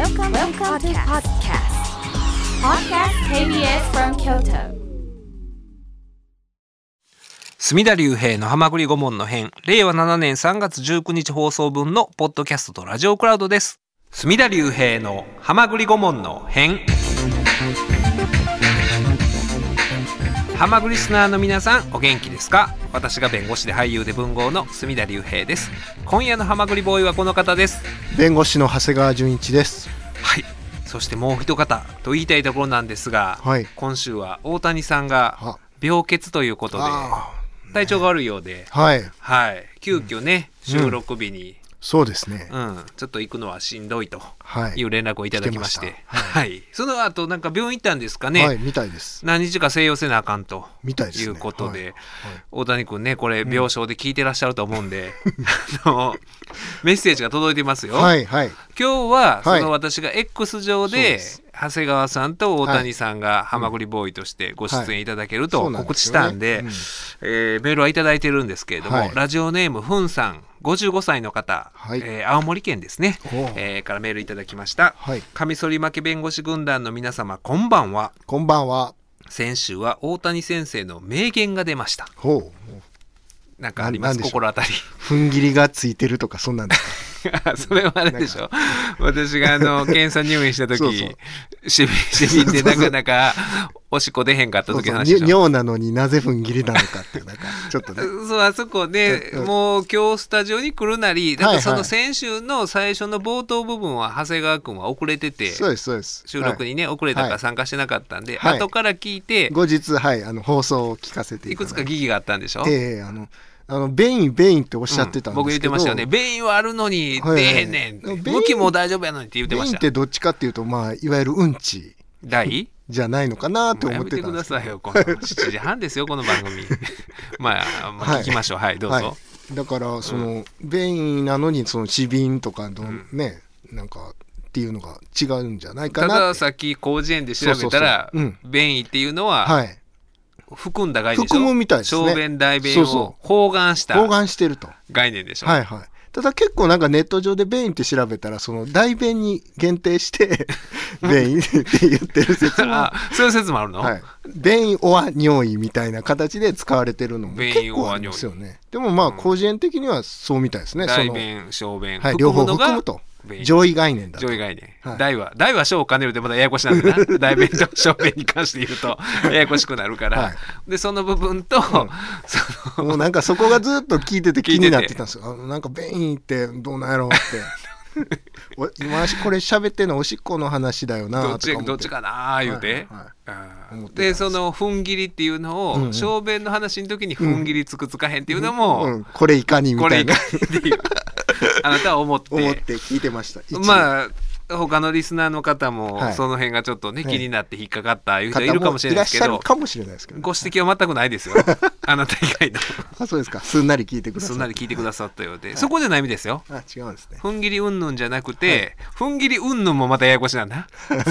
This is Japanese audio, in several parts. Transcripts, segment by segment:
Welcome to podcast. Podcast KBS from Kyoto. 隅田隆平のはまぐり顧問の編、令和7年3月19日放送分のポッドキャストとラジオクラウドです。隅田隆平のはまぐり顧問の編。はまぐりリスナーの皆さんお元気ですか？私が弁護士で俳優で文豪の隅田隆平です。今夜のはまぐりボーイはこの方です。 弁護士の長谷川純一です。 はい。そしてもう一方と言いたいところなんですが、 はい、 今週は大谷さんが病欠ということで体調が悪いようで、 はいはい、急遽ね、収録日に、 そうですね、 ちょっと行くのはしんどいとはい、 いう連絡をいただきまして、 はい、 その後なんか病院行ったんですかね。 はい、みたいです。 何日か静養せなあかんとみたいですね、 いうことで、 はいはい、 大谷君ね、これ病床で聞いてらっしゃると思うんで、メッセージが届いてますよ。 はいはい、 今日はその私が X 上で長谷川さんと大谷さんがはまぐりボーイとしてご出演いただけると告知したんで、メールはいただいてるんですけれども、ラジオネームふんさん55歳の方、青森県ですね、からメールいただきました。カミソリ負け弁護士軍団の皆様、こんばんは。 こんばんは。 先週は大谷先生の名言が出ました。 ほう、 なんかあります？心当たり。 踏ん切りがついてるとかそんなんですか？ それはあれでしょ。私が検査入院した時、しびんでなかなかおしっこ出へんかった時の話でしょ。 尿なのになぜ踏ん切りなのかっていう、なんかちょっとね。 そう、あそこで、もう今日スタジオに来るなり、だからその先週の最初の冒頭部分は長谷川君は遅れてて、 そうですそうです。 収録にね、遅れたから参加してなかったんで、後から聞いて、 後日、放送を聞かせていくつか疑義があったんでしょ。 便意っておっしゃってたんですけど、 僕言ってましたよね。便意はあるのに出へんねん。向きも大丈夫やのにって言ってました。 便意ってどっちかっていうと、いわゆるうんちじゃないのかなと思ってたんですけど。 やめてくださいよ。7時半ですよ、この番組。聞きましょう。はい、どうぞ。 だから便意なのに死便とかのね、なんかっていうのが違うんじゃないかな。 たださっき広辞苑で調べたら、便意っていうのは、含んだ概念でしょ。 含むみたいですね。 小便大便を包含してると概念でしょ。 はいはい。ただ結構なんかネット上で便意って調べたら、その大便に限定して便意って言ってる説もそういう説もあるの？ 便意オア尿意みたいな形で使われてるのも結構ありますよね。でも広辞苑的にはそうみたいですね。 大便小便両方含むと上位概念だと。 上位概念。大は小を兼ねるってまだややこしなんだな。大便と小便に関して言うとややこしくなるから。で、その部分と、 もうなんかそこがずっと聞いてて気になってたんですよ。なんか便意ってどうなんやろうって。今これ喋ってんのおしっこの話だよなとか思って。 どっちかな言うて。で、その踏ん切りっていうのを、小便の話の時に踏ん切りつくつかへんっていうのも、 これいかにみたいな。 あなたは思って聞いてました。 他のリスナーの方もその辺がちょっとね、気になって引っかかったいう人いるかもしれないですけど、ご指摘は全くないですよ。あなた以外の。 そうですか。すんなり聞いてくださった。 すんなり聞いてくださったようで、そこじゃない意味ですよ。 違うんですね。 踏ん切りうんぬんじゃなくて、踏ん切りうんぬんもまたややこしなんだ。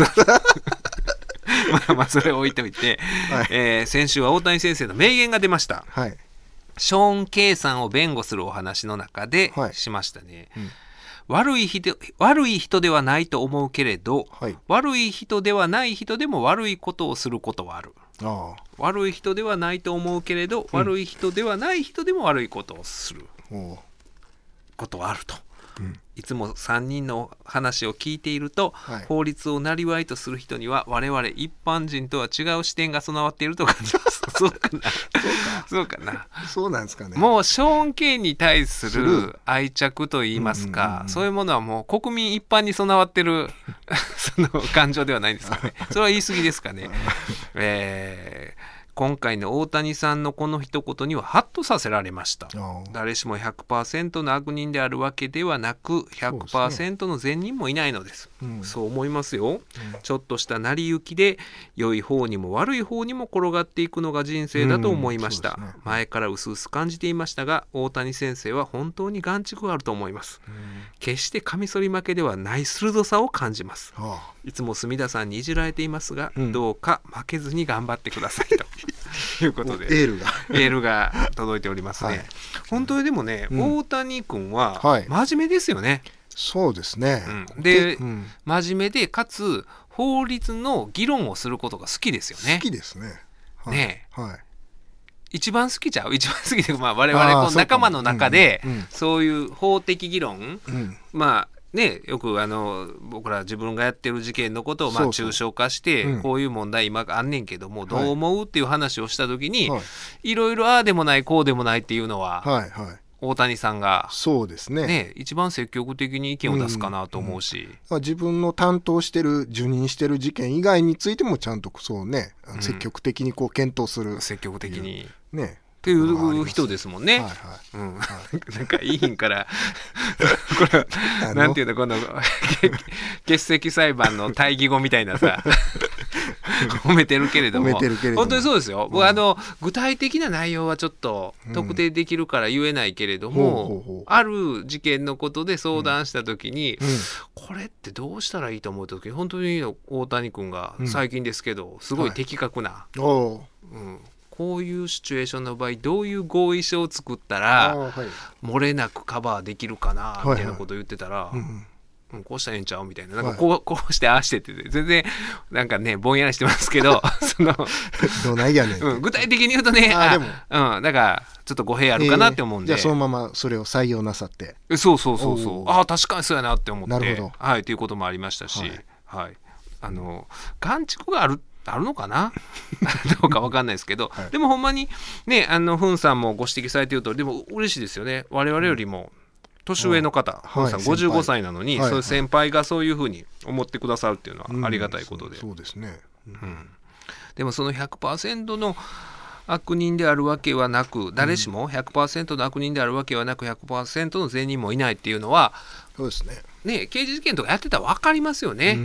それを置いておいて、先週は大谷先生の名言が出ました。ショーン・ケイさんを弁護するお話の中でしましたね。悪い人ではないと思うけれど、悪い人ではない人でも悪いことをすることはある。悪い人ではないと思うけれど、悪い人ではない人でも悪いことをすることはあると。いつも3人の話を聞いていると、法律を生業とする人には我々一般人とは違う視点が備わっていると感じます。そうかな。そうかな。 そうなんですかね。 もうショーン・ケインに対する愛着といいますか、そういうものはもう国民一般に備わってるその感情ではないんですかね。それは言い過ぎですかね。今回の大谷さんのこの一言にはハッとさせられました。誰しも 100% の悪人であるわけではなく 100% の善人もいないのです。そう思いますよ。ちょっとした成り行きで良い方にも悪い方にも転がっていくのが人生だと思いました。前から薄々感じていましたが、大谷先生は本当に眼蓄があると思います。決してカミソリ負けではない鋭さを感じます。いつも隅田さんにいじられていますが、どうか負けずに頑張ってくださいということでエールが届いておりますね。本当にでもね、大谷君は真面目ですよね。 そうですね、 で、真面目でかつ法律の議論をすることが好きですよね。 好きですね。 ね、一番好きちゃう一番好きで、我々この仲間の中でそういう法的議論、よく僕ら自分がやってる事件のことを抽象化してこういう問題今あんねんけどもどう思うっていう話をした時にいろいろああでもないこうでもないっていうのは大谷さんがそうですね、 一番積極的に意見を出すかなと思うし、 自分の担当してる受任してる事件以外についてもちゃんとそうね、積極的にこう検討する、 積極的にねっていう人ですもんね。なんかいいんからこれなんていうのこの欠席裁判の対義語みたいなさ褒めてるけれども本当にそうですよ。僕具体的な内容はちょっと特定できるから言えないけれども、ある事件のことで相談した時に、これってどうしたらいいと思う時に本当に大谷君が最近ですけどすごい的確な、こういうシチュエーションの場合どういう合意書を作ったら漏れなくカバーできるかなみたいなことを言ってたら、こうしたらええんちゃうみたいな、なんかこうしてああしてって全然なんかねぼんやりしてますけどどないやねん、 具体的に言うとねだからちょっと語弊あるかなって思うんで、 じゃあそのままそれを採用なさって、 そう確かにそうやなって思って、なるほど、ということもありましたし、眼蓄があるのかなどうか分かんないですけど、でもほんまにねフンさんもご指摘されている通りでも嬉しいですよね。我々よりも年上の方、フンさん55歳なのに、そういう先輩がそういうふうに思ってくださるっていうのはありがたいことで、 そうですね、 でもその 100% の悪人であるわけはなく、誰しも 100% の悪人であるわけはなく 100% の善人もいないっていうのはそうですね、 刑事事件とかやってたら分かりますよね。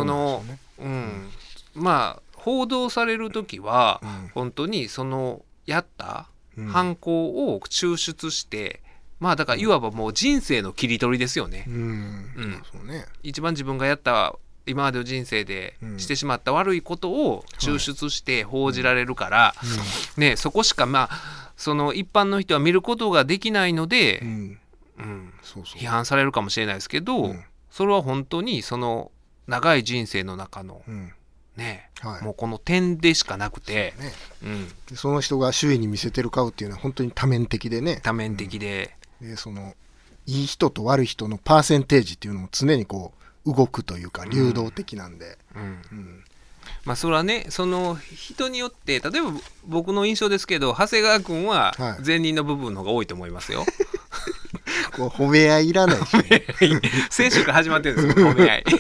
報道されるときは、本当にそのやった犯行を抽出して、だからいわばもう人生の切り取りですよね。一番自分がやった今までの人生でしてしまった悪いことを抽出して報じられるから、そこしかその一般の人は見ることができないので、批判されるかもしれないですけど、それは本当にその長い人生の中のもうこの点でしかなくて、 その人が周囲に見せてる顔っていうのは本当に多面的でね、 多面的で、 そのいい人と悪い人のパーセンテージっていうのも常にこう動くというか流動的なんで、 それはねその人によって例えば僕の印象ですけど長谷川君は善人の部分の方が多いと思いますよ。 こう褒め合いいらないし、 先週から始まってるんですよ褒め合い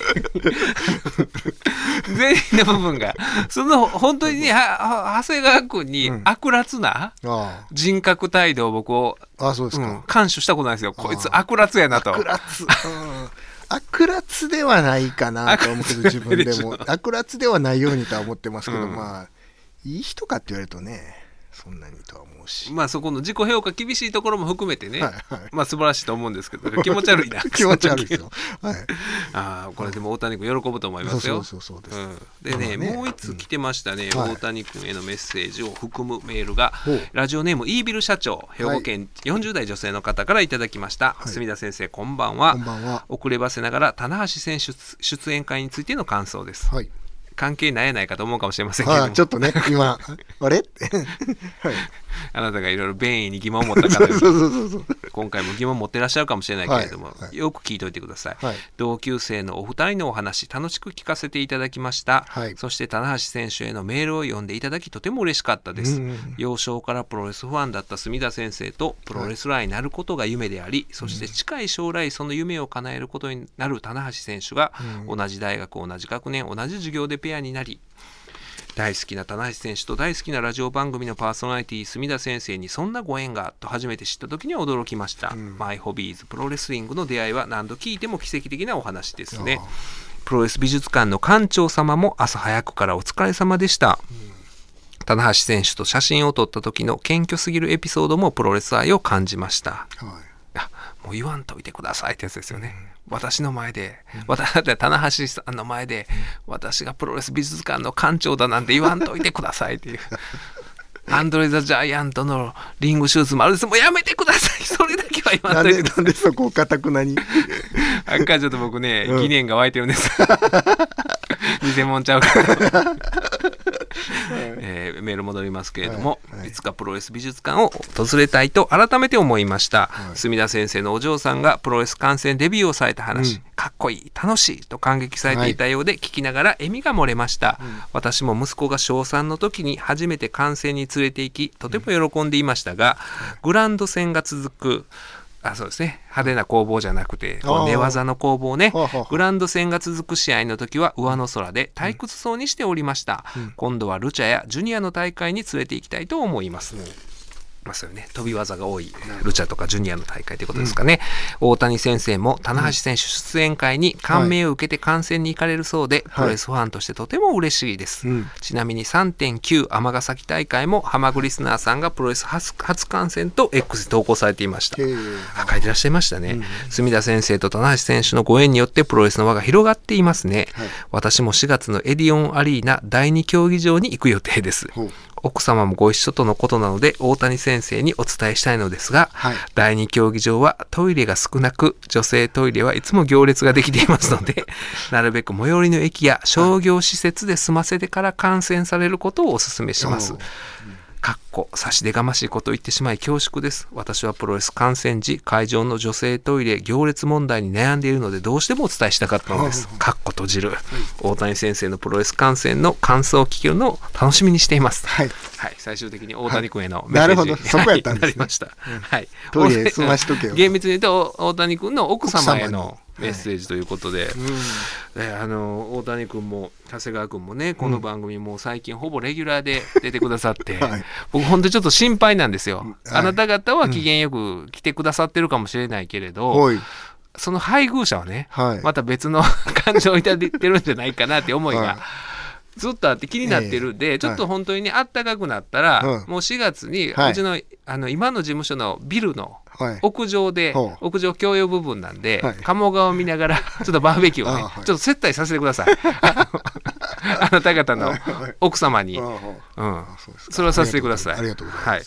善人の部分がその本当にね長谷川君に悪辣な人格態度を僕を感受したことないですよ。こいつ悪辣やなと。 悪辣ではないかなと思うけど自分でも悪辣ではないようにとは思ってますけど、いい人かって言われるとねそんなにとは思うし、 そこの自己評価厳しいところも含めてね、素晴らしいと思うんですけど気持ち悪いな気持ち悪いですよ、 これでも大谷君喜ぶと思いますよ。でね、もう一つ来てましたね、大谷君へのメッセージを含むメールが、ラジオネームイービル社長、兵庫県40代女性の方からいただきました。墨田先生こんばんは。遅ればせながら棚橋選手出演会についての感想です。関係ないやないかと思うかもしれませんけども、 ちょっとね今あれってあなたがいろいろ便意に疑問を持った方に今回も疑問を持ってらっしゃるかもしれないけれども、よく聞いといてください。同級生のお二人のお話楽しく聞かせていただきました。そして棚橋選手へのメールを読んでいただきとても嬉しかったです。幼少からプロレスファンだった墨田先生とプロレスラーになることが夢であり、そして近い将来その夢を叶えることになる棚橋選手が同じ大学同じ学年同じ授業でペアになり、大好きな棚橋選手と大好きなラジオ番組のパーソナリティ墨田先生にそんなご縁がと初めて知った時には驚きました。マイホビーズプロレスリングの出会いは何度聞いても奇跡的なお話ですね。プロレス美術館の館長様も朝早くからお疲れ様でした。棚橋選手と写真を撮った時の謙虚すぎるエピソードもプロレス愛を感じました。もう言わんといてくださいってやつですよね。私の前で、棚橋さんの前で私がプロレス美術館の館長だなんて言わんといてくださいっていうアンドレ・ザ・ジャイアントのリングシューズもあるんです。もうやめてください、それだけは言わんといてください。 なんでそこをかたくなにあっかちょっと僕ね、疑念が湧いてるんです偽物ちゃうからメール戻りますけれども、いつかプロレス美術館を訪れたいと改めて思いました、墨田先生のお嬢さんがプロレス観戦デビューをされた話、かっこいい楽しいと感激されていたようで、聞きながら笑みが漏れました、私も息子が小3の時に初めて観戦に連れて行きとても喜んでいましたが、グランド戦が続くそうですね、派手な攻防じゃなくて寝技の攻防ね、グランド戦が続く試合の時は上の空で退屈そうにしておりました、今度はルチャやジュニアの大会に連れて行きたいと思います、そうよね、飛び技が多いルチャとかジュニアの大会ということですかね、大谷先生も棚橋選手出演会に感銘を受けて観戦に行かれるそうで、プロレスファンとしてとても嬉しいです、ちなみに 3.9 尼崎大会もハマグリスナーさんがプロレス初観戦と X で投稿されていました。書いてらっしゃいましたね、墨田先生と棚橋選手のご縁によってプロレスの輪が広がっていますね、私も4月のエディオンアリーナ第2競技場に行く予定です。奥様もご一緒とのことなので大谷先生にお伝えしたいのですが、第2競技場はトイレが少なく女性トイレはいつも行列ができていますのでなるべく最寄りの駅や商業施設で済ませてから観戦されることをお勧めします。差し出がましいことを言ってしまい恐縮です。私はプロレス観戦時会場の女性トイレ行列問題に悩んでいるのでどうしてもお伝えしたかったのです。閉じる、大谷先生のプロレス観戦の感想を聞けるのを楽しみにしています。最終的に大谷君へのメッセージ、 なるほど、そこやったんですね、 なりました、 トイレ済ましとけよ。 厳密に言うと大谷君の奥様へのメッセージということで、大谷君も長谷川君もね、この番組も最近ほぼレギュラーで出てくださって、僕本当にちょっと心配なんですよ、あなた方は機嫌よく来てくださってるかもしれないけれど、その配偶者はね、また別の感情を抱いてるんじゃないかなって思いがずっとあって気になってるんで、ちょっと本当にねあったかくなったら、もう4月にうちの今の事務所のビルの屋上で、屋上共用部分なんで、鴨川を見ながらちょっとバーベキューをね、ちょっと接待させてくださいあなた方の奥様に、それをさせてください。 ありがとうございます。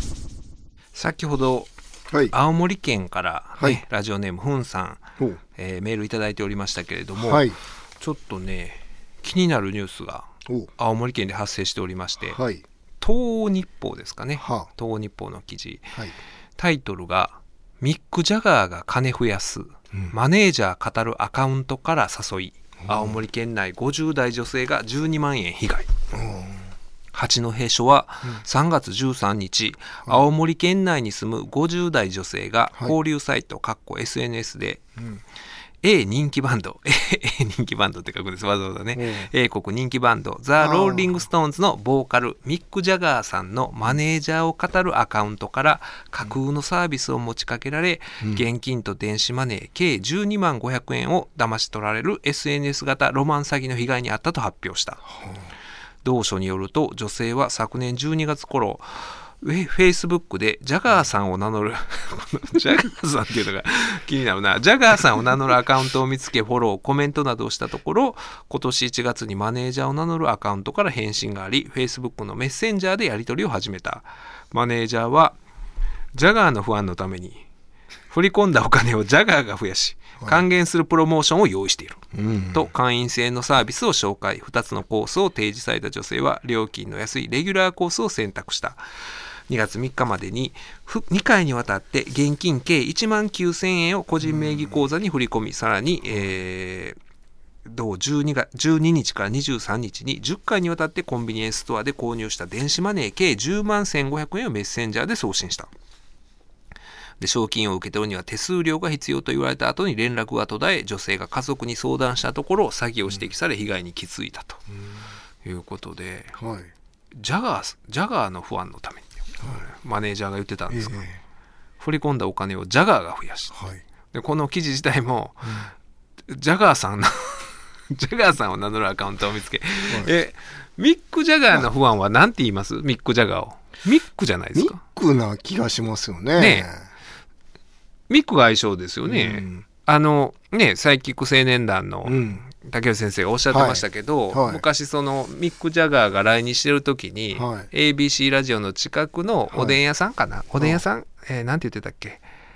先ほど青森県から、ラジオネームふんさん、メールいただいておりましたけれども、ちょっとね気になるニュースが青森県で発生しておりまして、東日報ですかね、東日報の記事、タイトルがミック・ジャガーが金増やす、マネージャー語るアカウントから誘い、青森県内50代女性が12万円被害。八戸署は3月13日、青森県内に住む50代女性が交流サイト（SNS） で、人気バンド人気バンドって書くんです、わざわざね、英国人気バンドザ・ローリング・ストーンズのボーカルミック・ジャガーさんのマネージャーを語るアカウントから架空のサービスを持ちかけられ、現金と電子マネー計12万500円を騙し取られる SNS 型ロマン詐欺の被害に遭ったと発表した。同書によると、女性は昨年12月頃フェイスブックでジャガーさんを名乗るジャガーさんっていうのが気になるな、ジャガーさんを名乗るアカウントを見つけフォローコメントなどをしたところ、今年1月にマネージャーを名乗るアカウントから返信があり、フェイスブックのメッセンジャーでやり取りを始めた。マネージャーはジャガーの不安のために振り込んだお金をジャガーが増やし還元するプロモーションを用意している、と会員制のサービスを紹介。2つのコースを提示された女性は料金の安いレギュラーコースを選択した。2月3日までに2回にわたって現金計1万9000円を個人名義口座に振り込み、さらに、同12日から23日に10回にわたってコンビニエンスストアで購入した電子マネー計10万1500円をメッセンジャーで送信した。で、賞金を受け取るには手数料が必要と言われた後に連絡が途絶え、女性が家族に相談したところ詐欺を指摘され被害に気づいたということで、ジャガーの不安のために、マネージャーが言ってたんですが、振り込んだお金をジャガーが増やし、でこの記事自体も、ジャガーさんを名乗るアカウントを見つけ、ミック・ジャガーの不安は何て言います？ミック・ジャガーをミックじゃないですか。 ミックな気がしますよね。 ミックが相性ですよね。サイキック青年団の竹内先生がおっしゃってましたけど、昔そのミック・ジャガーが来日してる時に、ABC ラジオの近くのおでん屋さんかな、おでん屋さん、なんて言ってたっけ、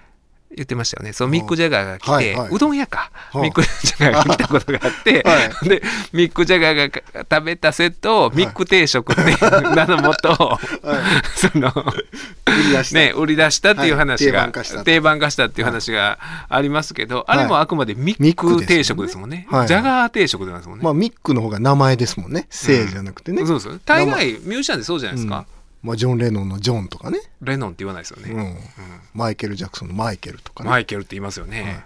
言ってましたよね。そのミック・ジャガーが来て、 はいはい、 うどん屋か、ミック・ジャガーが来たことがあって、でミック・ジャガーが食べたセットをミック定食っていう名のもと、その売り出したっていう話が、定番化したっていう話がありますけど、あれもあくまでミック定食ですもんね。ジャガー定食ですもんね。 まあミックの方が名前ですもんね。姓じゃなくてね。 そうです。大概ミュージシャンでそうじゃないですか。 まあ、ジョン・レノンのジョンとかね。 レノンって言わないですよね。 マイケル・ジャクソンのマイケルとかね。 マイケルって言いますよね。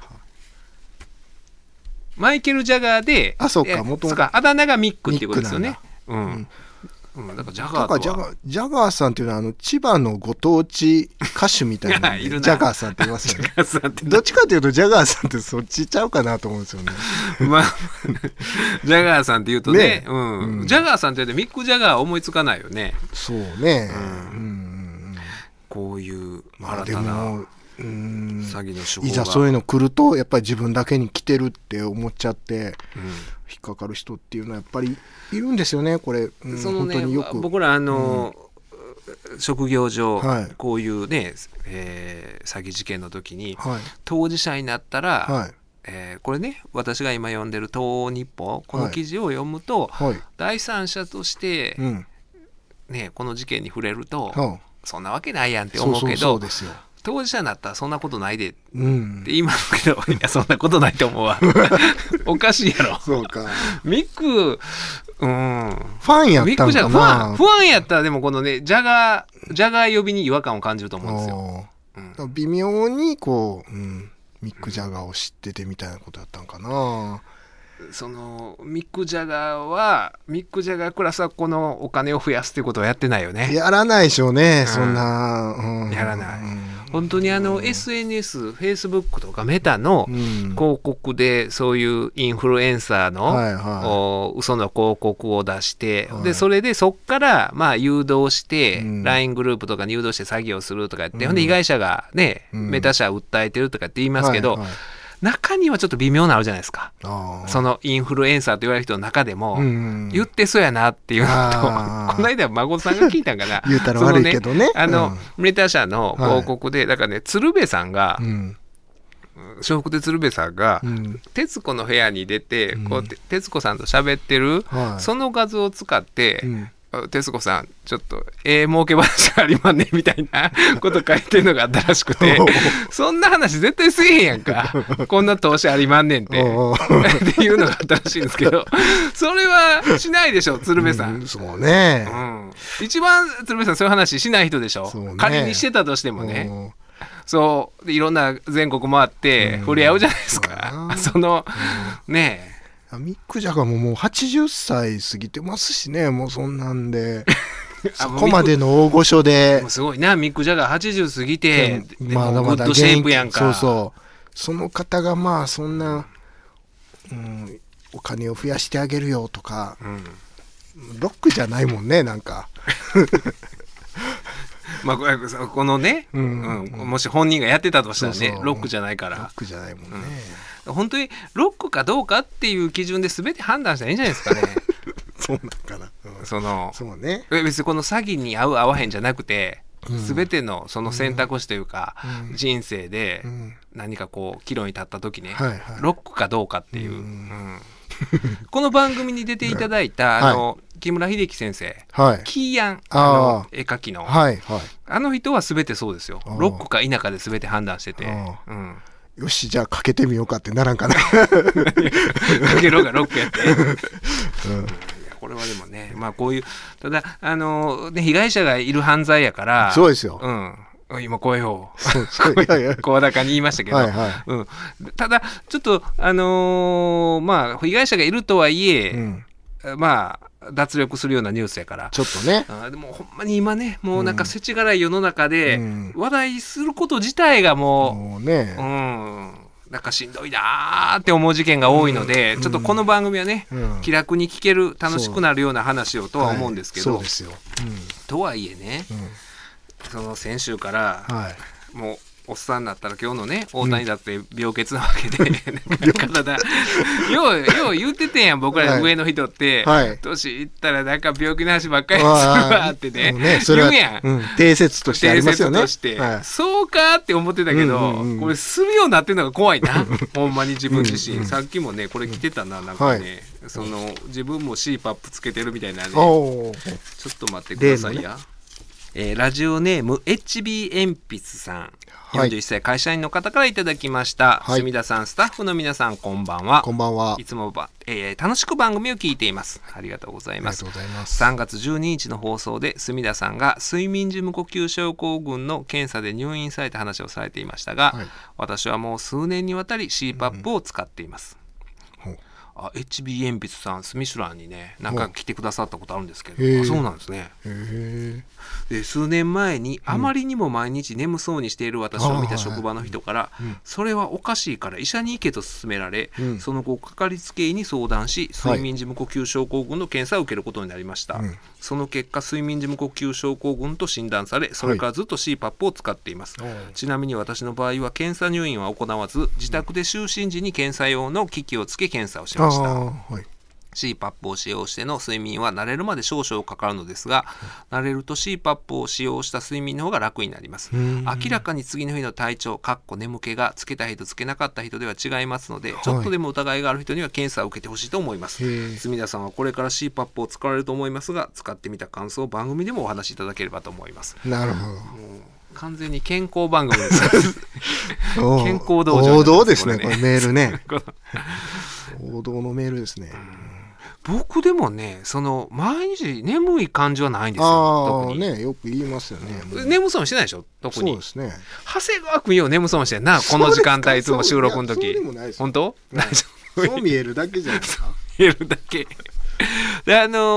マイケル・ジャガーで、 そうか、元々 あだ名がミックっていうことですよね。だからジャガーとはジャガーさんっていうのは千葉のご当地歌手みたいなジャガーさんって言いますよね。どっちかというとジャガーさんってそっちちゃうかなと思うんですよね。 まあジャガーさんって言うとね、ジャガーさんって言うとミック・ジャガー思いつかないよね。 そうね。 こういう新たな詐欺の手法が、 いざそういうの来るとやっぱり自分だけに来てるって思っちゃって引っかかる人っていうのはやっぱりいるんですよね。これ、 そのね、僕ら職業上、こういうね、詐欺事件の時に、当事者になったら、これね、私が今読んでる東欧日報、この記事を読むと、第三者として、ね、この事件に触れると、そんなわけないやんって思うけど、当事者になったらそんなことないでって言いますけど、いやそんなことないと思うわ。おかしいやろ。 そうか。 ミック、ファンやったんかな。 ファンやったらでもこのね、ジャガー呼びに違和感を感じると思うんですよ。 微妙にこう、ミック・ジャガーを知っててみたいなことだったんかな。 そのミック・ジャガークラスはこのお金を増やすっていうことはやってないよね。 やらないでしょうね、そんな。 やらない。本当にSNS、Facebook とかメタの広告でそういうインフルエンサーの嘘の広告を出して、でそれでそっからまあ誘導して LINE グループとかに誘導して詐欺をするとかって、ほんで被害者がねメタ社訴えてるとかって言いますけど、中にはちょっと微妙なのあるじゃないですか。そのインフルエンサーと言われる人の中でも、言ってそうやなっていうのと、この間孫さんが聞いたんかな。 言うたら悪いけどね。 メタ社の広告で、だからね、鶴瓶さんが、笑福亭鶴瓶さんが、徹子の部屋に出て、こう徹子さんと喋ってる、その画像を使って、徹子さんちょっと儲け話がありまんねみたいなこと書いてるのがあったらしくて、そんな話絶対せえへんやんか、こんな投資ありまんねんってっていうのがあったらしいんですけど、それはしないでしょ鶴瓶さん。 そうね、 一番鶴瓶さんそういう話しない人でしょ。仮にしてたとしてもね、そういろんな全国回って触れ合うじゃないですか。そのねえ、 ミック・ジャガーももう80歳過ぎてますしね、もうそんなんでそこまでの大御所ですごいな。ミック・ジャガー80過ぎてまだまだグッドシェイプやんか。 その方がまあそんな、お金を増やしてあげるよとか、ロックじゃないもんね、なんかまあ、このね、もし本人がやってたとしたらね、ロックじゃないから。 ロックじゃないもんね。 本当にロックかどうかっていう基準で全て判断したらいいんじゃないですかね。 そうなんかな。そうね。 別にこの詐欺に合う合わへんじゃなくて、全てのその選択肢というか、人生で何かこう岐路に立った時ね、ロックかどうかっていう。この番組に出ていただいた木村秀樹先生、キーヤン絵描きのあの人は全てそうですよ。ロックか否かで全て判断してて、 よしじゃあかけてみようかってならんかな。かけろがロックやって。これはでもね、まあこういうただ被害者がいる犯罪やから。 そうですよ。 今声を声高に言いましたけど、ただちょっとまあ被害者がいるとはいえ、まあ脱力するようなニュースやからちょっとね。 でもほんまに今ね、もうなんか世知辛い世の中で話題すること自体がもうね、なんかしんどいなーって思う事件が多いので、ちょっとこの番組はね、気楽に聞ける楽しくなるような話をとは思うんですけど、とはいえね、その先週からもうおっさんだったら今日のね大谷だって病欠なわけで、体よう言っててんやん僕ら上の人って、年いったらなんか病気の話ばっかりするわってね言うやん、 定説としてありますよね。 定説として、そうかって思ってたけど、これするようになってるのが怖いなほんまに自分自身、さっきもねこれ着てたな、なんかね、その自分も CPAP つけてるみたいなね。ちょっと待ってくださいや、ラジオネーム HB 鉛筆さん、41歳会社員の方からいただきました。墨田さん、スタッフの皆さん、こんばんは。 こんばんは。 いつも楽しく番組を聞いています。ありがとうございます。3月12日の放送で墨田さんが睡眠時無呼吸症候群の検査で入院された話をされていましたが、私はもう数年にわたり CPAP を使っています。HB 鉛筆さん、スミシュランにね何回か来てくださったことあるんですけど、そうなんですね。で数年前にあまりにも毎日眠そうにしている私を見た職場の人から、それはおかしいから医者に行けと勧められ、その後かかりつけ医に相談し睡眠時無呼吸症候群の検査を受けることになりました。その結果睡眠時無呼吸症候群と診断され、それからずっと CPAP を使っています。ちなみに私の場合は検査入院は行わず、自宅で就寝時に検査用の機器をつけ検査をしました。CPAP を使用しての睡眠は慣れるまで少々かかるのですが、慣れると CPAP を使用した睡眠の方が楽になります。明らかに次の日の体調眠気がつけた人つけなかった人では違いますので、ちょっとでも疑いがある人には検査を受けてほしいと思います。墨田さんはこれから CPAP を使われると思いますが、使ってみた感想を番組でもお話しいただければと思います。 なるほど。 完全に健康番組です健康道場王道ですね、これメールね王道のメールですね。 僕でもね、その毎日眠い感じはないんですよ。特にね、よく言いますよね。 眠そうにしてないでしょ、特に。 そうですね。 長谷川君よう眠そうにしてんな、この時間帯いつも収録の時。本当？ そう見えるだけじゃないですか。 見えるだけ。で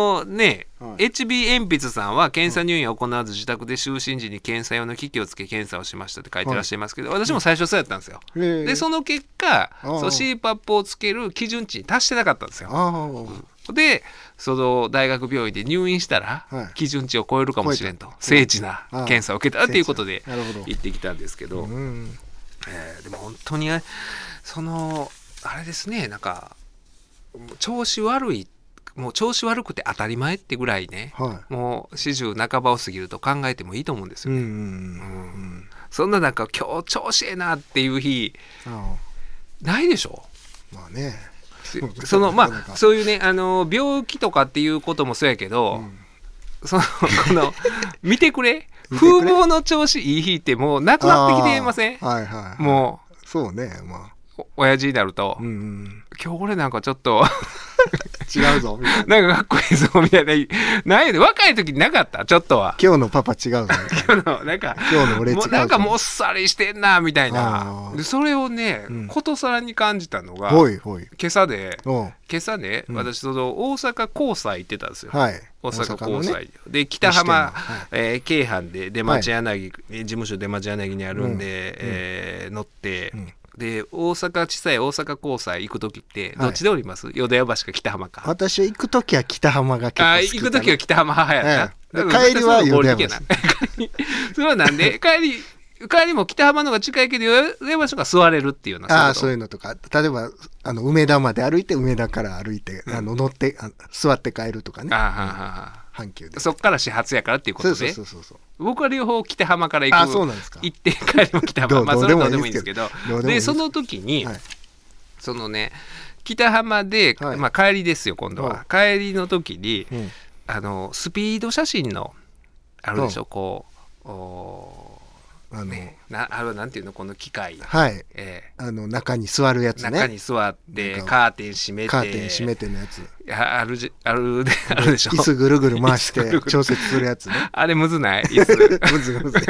HB 鉛筆さんは検査入院を行わず自宅で就寝時に検査用の機器をつけ検査をしましたって書いてらっしゃいますけど、私も最初そうやったんですよ。でその結果CPAP をつける基準値に達してなかったんですよ。でその大学病院で入院したら基準値を超えるかもしれんと、精緻な検査を受けたっていうことで行ってきたんですけど、でも本当にそのあれですね、なんか調子悪い、もう調子悪くて当たり前ってぐらいね、もう40半ばを過ぎると考えてもいいと思うんですよね。そんななんか今日調子ええなっていう日ないでしょ。 まあね、 そういうね、病気とかっていうこともそうやけど、この見てくれ風貌の調子いい日ってもうなくなってきてません？もうそうね、 親父になると、今日俺なんかちょっと違うぞみたいな、 なんかかっこいいぞみたいな、ないで若い時になかった？ちょっとは今日のパパ違うぞ今日の俺違うぞ、なんかもっさりしてんなみたいな。でそれをね、ことさらに感じたのが今朝ね、私その大阪高裁行ってたんですよ。大阪高裁で北浜京阪で出町柳、事務所出町柳にあるんで乗って、で大阪地裁大阪高裁行く時ってどっちで降ります？淀屋橋か北浜か。 私は行く時は北浜が結構好きだな。 行く時は北浜派やった。 帰りは淀屋橋。 それはなんで帰りも北浜の方が近いけど淀屋橋が座れるっていうような。 そういうのとか、例えば梅田まで歩いて梅田から歩いて乗って座って帰るとかね。阪急でそっから始発やからっていうことで、僕は両方北浜から行って帰りも北浜、それはどうでもいいんですけど、でその時に、そのね北浜で、帰りですよ。今度は帰りの時に、スピード写真のあるでしょ、こうなんていうの、この機械、 中に座るやつね。 中に座ってカーテン閉めてのやつあるでしょ。 椅子ぐるぐる回して調節するやつね。 あれむずない？椅子むず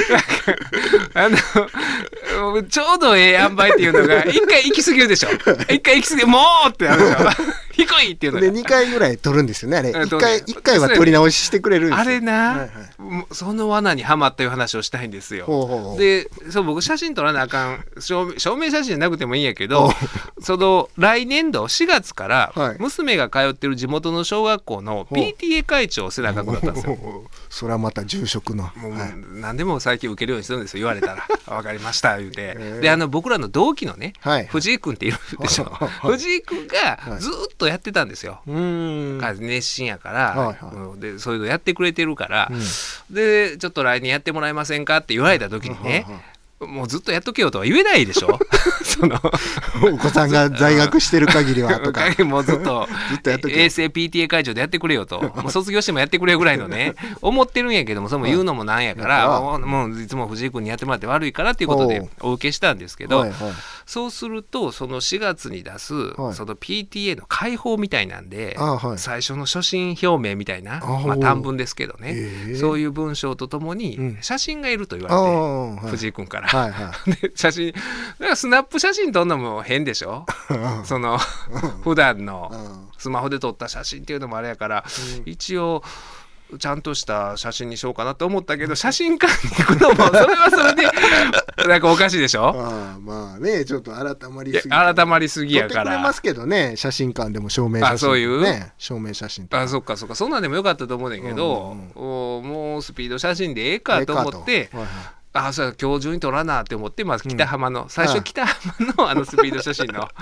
ちょうどええ塩梅っていうのが一回行き過ぎるでしょ。一回行き過ぎもうってなるでしょ。低いっていうのがで2回ぐらい撮るんですよねあれ。1回は撮り直ししてくれるんですよ。 あれな、 はいはい、 その罠にはまったいう話をしたいんですよ。でそう僕写真撮らなあかん証明写真じゃなくてもいいんやけどその来年度4月から娘が通ってる地元の小学校の PTA 会長をせなあかんくなったんですよ。 それはまた住職のもう、はい、何でも最近受けるようにするんですよ言われたら分かりました言うて、で僕らの同期のね、はい、藤井君っているでしょ、藤井君がずっとやってたんですよ、熱心やから、はい、でそういうのやってくれてるから、でちょっと来年やってもらえませんかって言われた時にね、もうずっとやっとけよとは言えないでしょそのお子さんが在学してる限りはとかもうずっとやっとけよ衛星 PTA 会長でやってくれよともう卒業してもやってくれよぐらいのね思ってるんやけどもそれも言うのもなんやから、もういつも藤井君にやってもらって悪いからっていうことでお受けしたんですけど、そうするとその4月に出す、その PTA の開放みたいなんで、最初の所信表明みたいな、短文ですけどね、そういう文章とともに写真がいると言われて、藤井君からで写真だからスナップ写真撮るのも変でしょその普段のスマホで撮った写真っていうのもあれやから、一応ちゃんとした写真にしようかなと思ったけど写真館に行くのもそれはそれでなんかおかしいでしょまあねちょっと改まりすぎやから撮ってくれますけどね写真館でも証明写真、 そういうね証明写真とかそっかそんなんでもよかったと思うねんけど、もうスピード写真でええかと思ってそう今日中に撮らなって思ってまず北浜の、最初北浜のスピード写真の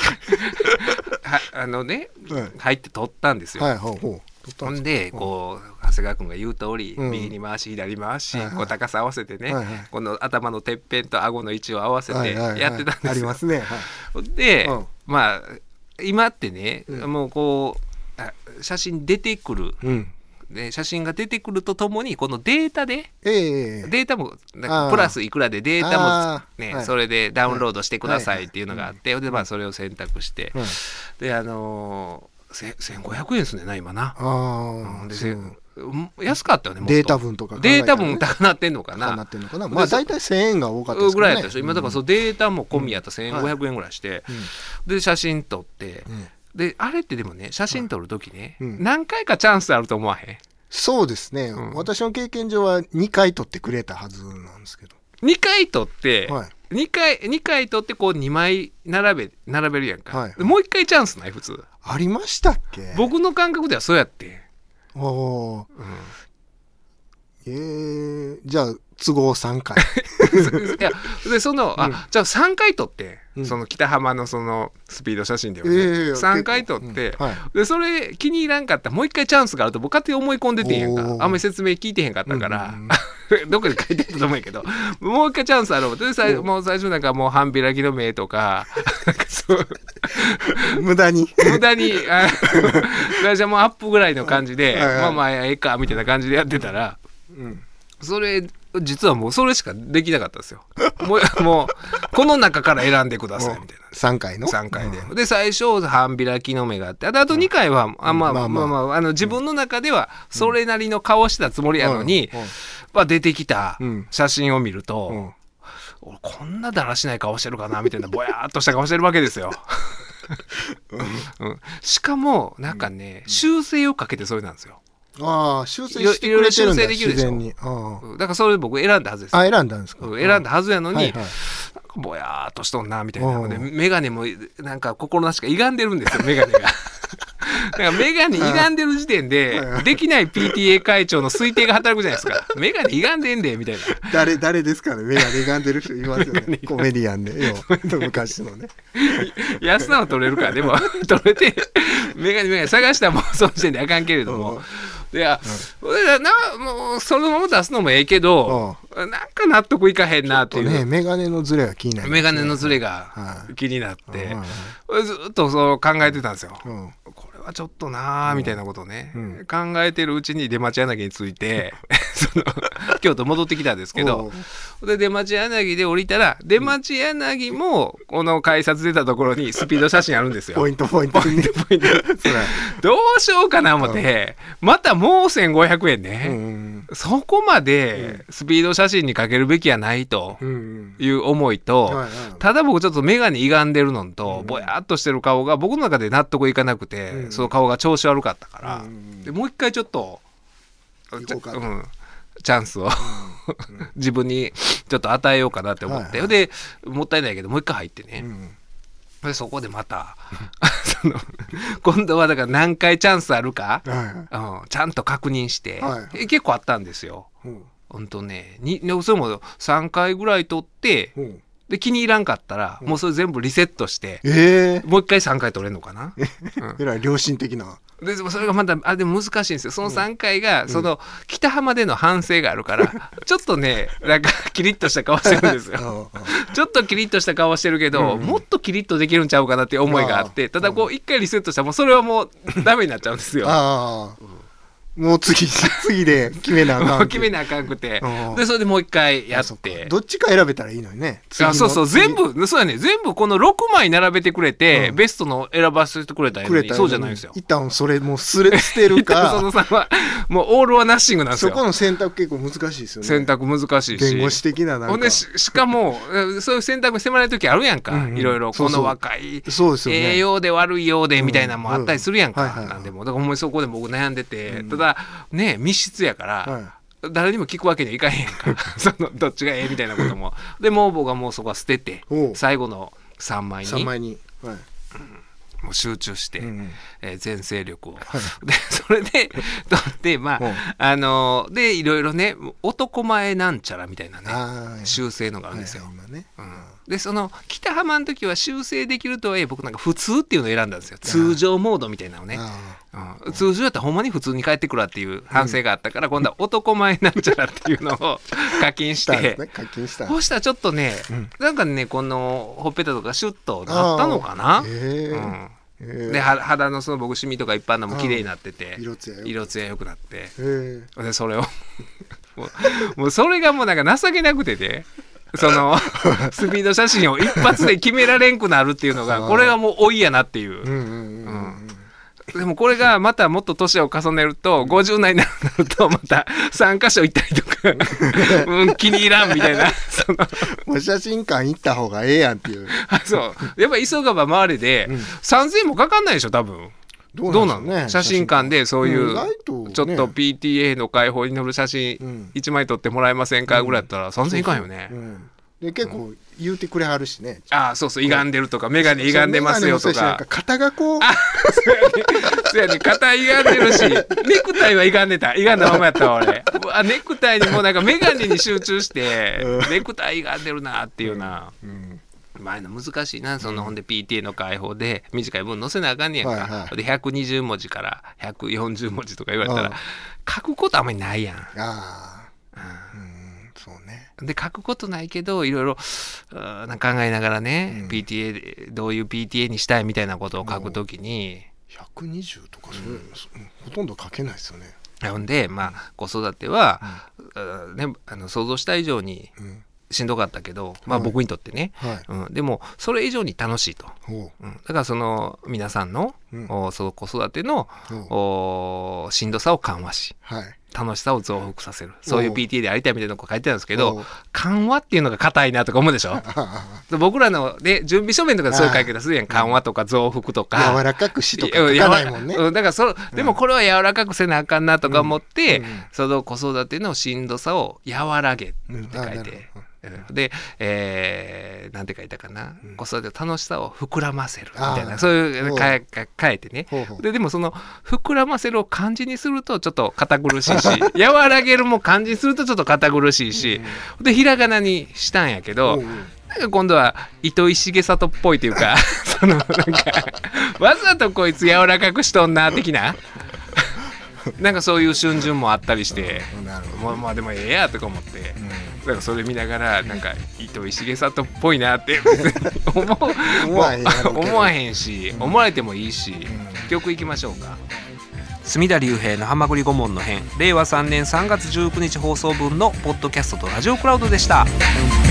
入って撮ったんですよ。ほんでこう長谷川君が言う通り、右に回し左回し、こう高さ合わせてね、この頭のてっぺんと顎の位置を合わせてやってたんですよ。 ありますね。 で、まあ今ってね、もうこう写真出てくる、で写真が出てくるとともにこのデータで、データもプラスいくらでデータもね、それでダウンロードしてくださいっていうのがあって、でまあそれを選択して、で1500円ですね今な。で安かったよね。 データ分とかデータ分高なってんのかな。 まあ大体1000円が多かったですぐらいやったでしょ。今だからそのデータも込みやったら1500円ぐらいして、で写真撮って、であれってでもね写真撮る時ね、何回かチャンスあると思わへん？ そうですね、私の経験上は2回撮ってくれたはずなんですけど、 2回撮って、2回撮ってこう2枚並べるやんか、もう1回チャンスない？普通ありましたっけ？僕の感覚ではそうやって。 じゃあ都合3回いやでそのじゃあ3回撮って、その北浜のそのスピード写真ではね、3回撮って、でそれ気に入らんかったらもう1回チャンスがあると僕勝手に思い込んでてんやんか。あんまり説明聞いてへんかったから、どこで書いてたと思うんやけど、もう1回チャンスあるわ。でもう最初なんかもう半開きの目とかなんかそう無駄にじゃあもうアップぐらいの感じで、まあええかみたいな感じでやってたら、それ実はもうそれしかできなかったんですよ。もうこの中から選んでくださいみたいな。 3回で、で最初半開きの目があって、あと2回は自分の中ではそれなりの顔してたつもりやのに、出てきた写真を見ると、俺こんなだらしない顔してるかなみたいなぼやーっとした顔してるわけですよ。しかもなんかね、修正をかけてそれなんですよ。 修正してくれてるんだ。 自然に。だからそれ僕選んだはずです。 選んだんですか？ 選んだはずやのに、ぼやーっとしとんなみたいなので、メガネもなんか心なしか歪んでるんですよ、メガネが。だからメガネ歪んでる時点でできない PTA 会長の推定が働くじゃないですか。メガネ歪んでんでみたいな。 誰ですかね、メガネ歪んでる人いますよね。コメディアンで昔のね。 安さは取れるから、でも取れてメガネ探したらもうその時点であかんけれども。いや、もうそのまま出すのもええけど、なんか納得いかへんなっていう。 メガネのズレが気になる。 メガネのズレが気になって、ずっとそう考えてたんですよ。これはちょっとなーみたいなことをね、考えてるうちに出町柳に着いて京都戻ってきたんですけど、で出町柳で降りたら、出町柳もこの改札出たところにスピード写真あるんですよ。 ポイントどうしようかな思って、またもう1500円ね、 そこまでスピード写真にかけるべきはないという思いと、ただ僕ちょっと眼鏡歪んでるのとぼやっとしてる顔が僕の中で納得いかなくて、その顔が調子悪かったから、でもう一回ちょっとチャンスを自分にちょっと与えようかなって思って、でもったいないけどもう一回入ってね、でそこでまた今度はだから何回チャンスあるか、ちゃんと確認して、結構あったんですよ。ほんとねそれも3回ぐらい取って、で気に入らんかったら、もうそれ全部リセットして、もう一回3回取れるのかな。 えらい良心的な。 でもそれがまたでも難しいんですよ。その3回がその北浜での反省があるからちょっとねなんかキリッとした顔してるんですよ。ちょっとキリッとした顔してるけど、もっとキリッとできるんちゃうかなっていう思いがあって、ただこう一回リセットしたらもうそれはもうダメになっちゃうんですよ。 もう次で決めなあかん。 もう決めなあかんくて、でそれでもう一回やって、 どっちか選べたらいいのにね。 そう全部そうやね、全部この6枚並べてくれて、ベストの選ばせてくれたらいいのに、そうじゃないんですよ。 一旦それもう捨てるかそのさんはもうオールはナッシングなんですよ。 そこの選択結構難しいですよね。 選択難しいし、 弁護士的ななんか、 ほんでしかもそういう選択迫られる時あるやんか、いろいろこの若い栄養で悪いようでみたいなのもあったりするやんか。なんでもだからほんまにそこで僕悩んでて、ただね密室やから、誰にも聞くわけにはいかへんからそのどっちがええみたいなこともでもう僕はもうそこは捨てて、最後の3枚にもう集中して、全勢力を、でそれででまあでいろいろね男前なんちゃらみたいなね修正のがあるんですよ。でその北浜の時は修正できるとはいえ僕なんか普通っていうのを選んだんですよ。通常モードみたいなのね。通常やったらほんまに普通に帰ってくるわっていう反省があったから、今度は男前なんちゃらっていうのを課金してそうしたらちょっとね、なんかねこのほっぺたとかシュッとなったのかな。で肌のその僕シミとかいっぱいあるのも綺麗になってて、色艶良くなって、でそれをもうそれがもうなんか情けなくてね、そのスピード写真を一発で決められんくなるっていうのがこれがもう老いやなっていう。でもこれがまたもっと年を重ねると50代になるとまた3カ所行ったりとか気に入らんみたいなもう写真館行った方がええやんっていう。 そうやっぱ急がば回れで3000円もかかんないでしょ多分。どうなの写真館でそういうちょっと PTA の開放に載る写真1枚撮ってもらえませんかぐらいだったら3000円いかんよね。 で結構言うてくれはるしね。 そうそう歪んでるとか眼鏡歪んでますよとか肩がこうそうやね肩歪んでるしネクタイは歪んだままやったわ俺。ネクタイにもなんか眼鏡に集中してネクタイ歪んでるなっていうな。まあ難しいなそのほんで PTA の開放で短い文載せなあかんねやんか。で120文字から140文字とか言われたら書くことあんまりないやん。 そうね。 で書くことないけどいろいろ考えながらね、PTA どういう PTA にしたいみたいなことを書くときに 120とかほとんど書けないですよね。 ほんでまあ子育ては、想像した以上にしんどかったけど、僕にとってね、でもそれ以上に楽しいと、だからその皆さんの、その子育てのしんどさを緩和し、楽しさを増幅させる、そういう PTA でありたいみたいなのが書いてあるんですけど、緩和っていうのが硬いなとか思うでしょ僕らので準備書面とかでそういう書き方するやん。緩和とか増幅とか柔らかくしとか書かないもんね。 だからでもこれは柔らかくせなあかんなとか思って、その子育てのしんどさを和らげって書いて、で、なんて書いたかな、子育ての楽しさを膨らませるみたいな、そういう変えてね。でもその膨らませるを漢字にするとちょっと堅苦しいし和らげるも漢字にするとちょっと堅苦しいし、でひらがなにしたんやけど、今度は糸井重里っぽいというかそのなんかわざとこいつ柔らかくしとんな的ななんかそういう瞬順もあったりして、まあでもええやとか思って、だからそれ見ながらなんか糸井重里っぽいなって思わへんし、思われてもいいし、曲いきましょうか。隅田隆平のはまぐり顧問の編、令和3年3月19日放送分のポッドキャストとラジオクラウドでした。